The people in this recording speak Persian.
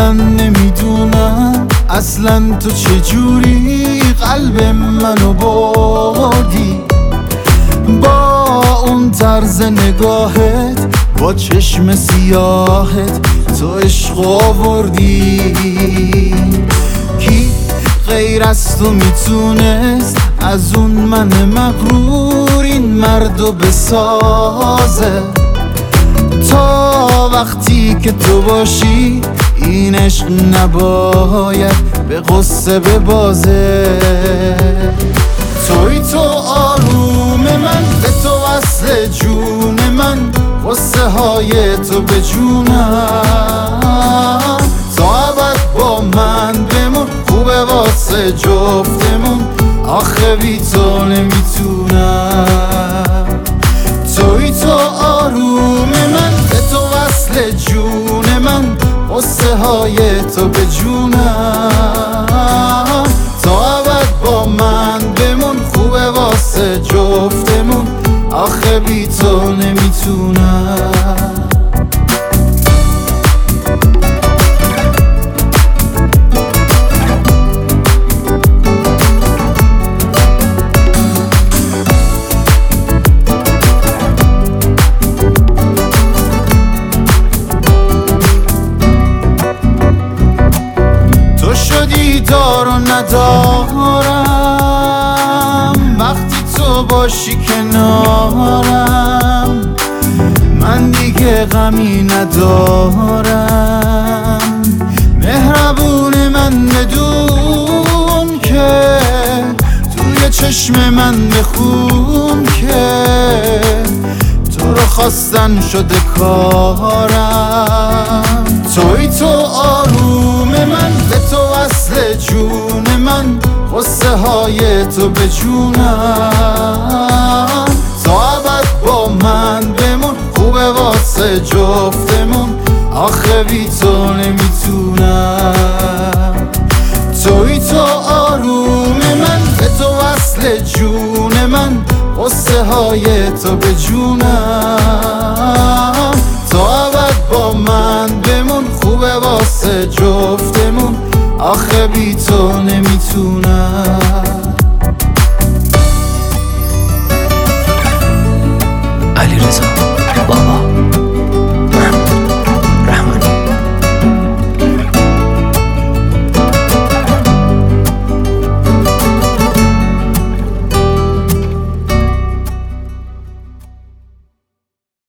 اصلا نمیدونم اصلا تو چجوری قلب منو بردی، با اون طرز نگاهت، با چشم سیاهت تو عشق آوردی. کی غیر از تو میتونست از اون من مغرور این مردو بسازه؟ تا وقتی که تو باشی این عشق نباید به غصه ببازه. توی تو آروم من، به تو وصل جون من، غصه های تو به جونم. تا ابد با من بمون، خوبه واسه جفتمون، آخه بی تو نمیتونم. توی تو آروم من، به تو وصل جون من، غصه های تو به جونم. تا ابد با من بمون، خوبه واسه جفتمون، آخه بی تو نمیتونم. دار و ندارم وقتی تو باشی کنارم، من دیگه غمی ندارم. مهربون من بدون که توی چشم من بخون که تو رو خواستن شده کارم. توی تو آروم من، به تو وصل جون من، غصه های تو به جونم. تا ابد با من بمون، خوبه واسه جفتمون، آخه بی تو نمیتونم. توی تو آروم من، به تو وصل جون من، غصه های تو به جونم. تا ابد با من بمون، خوبه واسه جفتمون، آخه بی تو نمیتونم.